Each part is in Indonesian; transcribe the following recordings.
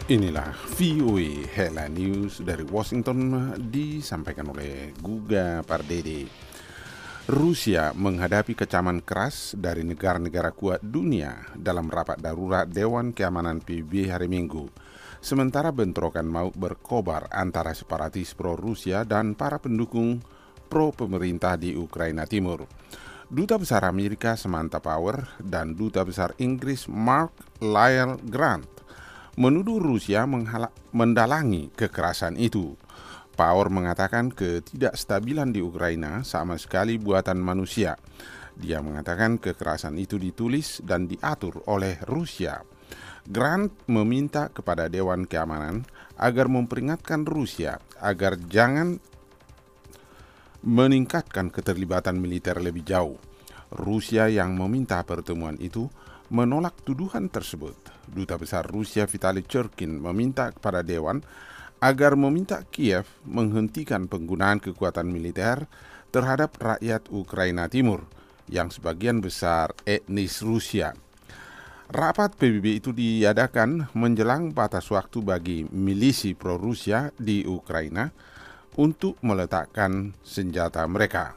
Inilah VOA Headline News dari Washington disampaikan oleh Guga Pardede. Rusia menghadapi kecaman keras dari negara-negara kuat dunia dalam rapat darurat Dewan Keamanan PBB hari Minggu. Sementara bentrokan maut berkobar antara separatis pro-Rusia dan para pendukung pro-pemerintah di Ukraina Timur. Duta Besar Amerika Samantha Power dan Duta Besar Inggris Mark Lyle Grant menuduh Rusia mendalangi kekerasan itu. Power mengatakan ketidakstabilan di Ukraina sama sekali buatan manusia. Dia mengatakan kekerasan itu ditulis dan diatur oleh Rusia. Grant meminta kepada Dewan Keamanan agar memperingatkan Rusia agar jangan meningkatkan keterlibatan militer lebih jauh. Rusia yang meminta pertemuan itu menolak tuduhan tersebut. Duta Besar Rusia Vitali Churkin meminta kepada Dewan agar meminta Kiev menghentikan penggunaan kekuatan militer terhadap rakyat Ukraina Timur yang sebagian besar etnis Rusia. Rapat PBB itu diadakan menjelang batas waktu bagi milisi pro-Rusia di Ukraina untuk meletakkan senjata mereka.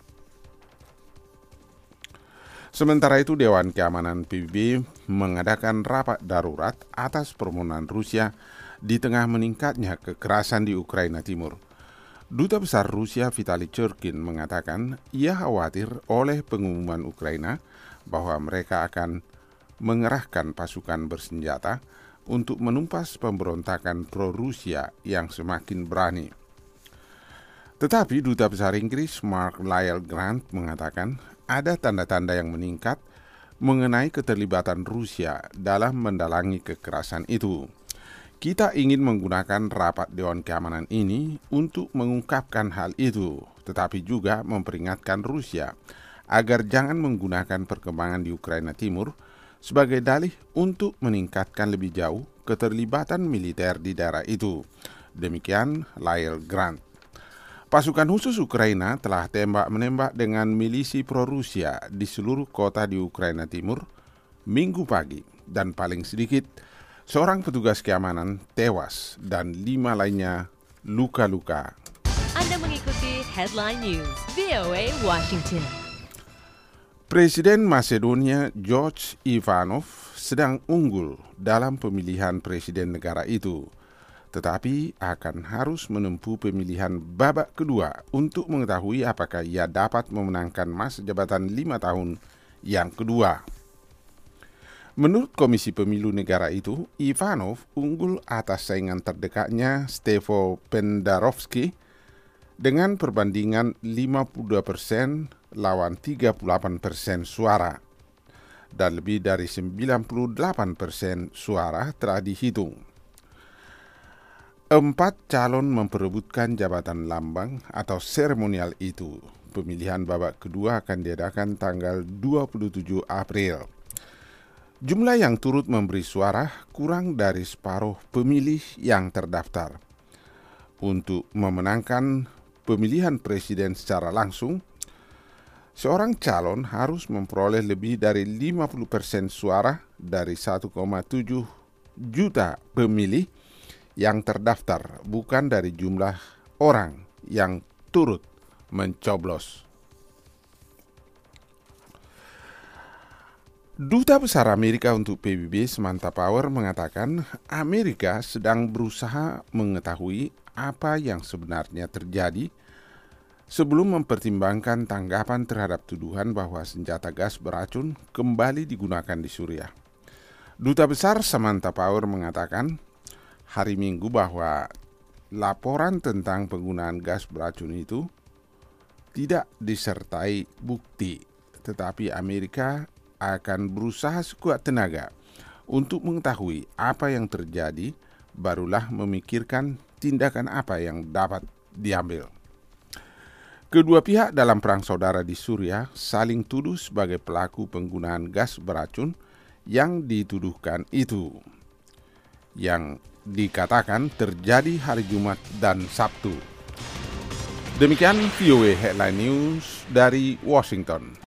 Sementara itu, Dewan Keamanan PBB mengadakan rapat darurat atas permohonan Rusia di tengah meningkatnya kekerasan di Ukraina Timur. Duta Besar Rusia Vitali Churkin mengatakan ia khawatir oleh pengumuman Ukraina bahwa mereka akan mengerahkan pasukan bersenjata untuk menumpas pemberontakan pro-Rusia yang semakin berani. Tetapi Duta Besar Inggris Mark Lyle Grant mengatakan ada tanda-tanda yang meningkat mengenai keterlibatan Rusia dalam mendalangi kekerasan itu. Kita ingin menggunakan rapat Dewan Keamanan ini untuk mengungkapkan hal itu, tetapi juga memperingatkan Rusia agar jangan menggunakan perkembangan di Ukraina Timur sebagai dalih untuk meningkatkan lebih jauh keterlibatan militer di daerah itu. Demikian Lyle Grant. Pasukan khusus Ukraina telah tembak-menembak dengan milisi pro-Rusia di seluruh kota di Ukraina Timur Minggu pagi, dan paling sedikit seorang petugas keamanan tewas dan 5 lainnya luka-luka. Anda mengikuti Headline News VOA Washington. Presiden Macedonia George Ivanov sedang unggul dalam pemilihan presiden negara itu, tetapi akan harus menempuh pemilihan babak kedua untuk mengetahui apakah ia dapat memenangkan masa jabatan 5 tahun yang kedua. Menurut Komisi Pemilu negara itu, Ivanov unggul atas saingan terdekatnya Stevo Pendarovsky dengan perbandingan 52% lawan 38% suara, dan lebih dari 98% suara telah dihitung. 4 calon memperebutkan jabatan lambang atau seremonial itu. Pemilihan babak kedua akan diadakan tanggal 27 April. Jumlah yang turut memberi suara kurang dari separuh pemilih yang terdaftar. Untuk memenangkan pemilihan presiden secara langsung, seorang calon harus memperoleh lebih dari 50% suara dari 1,7 juta pemilih yang terdaftar, bukan dari jumlah orang yang turut mencoblos. Duta Besar Amerika untuk PBB Samantha Power mengatakan Amerika sedang berusaha mengetahui apa yang sebenarnya terjadi sebelum mempertimbangkan tanggapan terhadap tuduhan bahwa senjata gas beracun kembali digunakan di Suriah. Duta Besar Samantha Power mengatakan hari Minggu bahwa laporan tentang penggunaan gas beracun itu tidak disertai bukti, tetapi Amerika akan berusaha sekuat tenaga untuk mengetahui apa yang terjadi, barulah memikirkan tindakan apa yang dapat diambil. Kedua pihak dalam perang saudara di Suriah saling tuduh sebagai pelaku penggunaan gas beracun yang dituduhkan itu, yang dikatakan terjadi hari Jumat dan Sabtu. Demikian VOA Headline News dari Washington.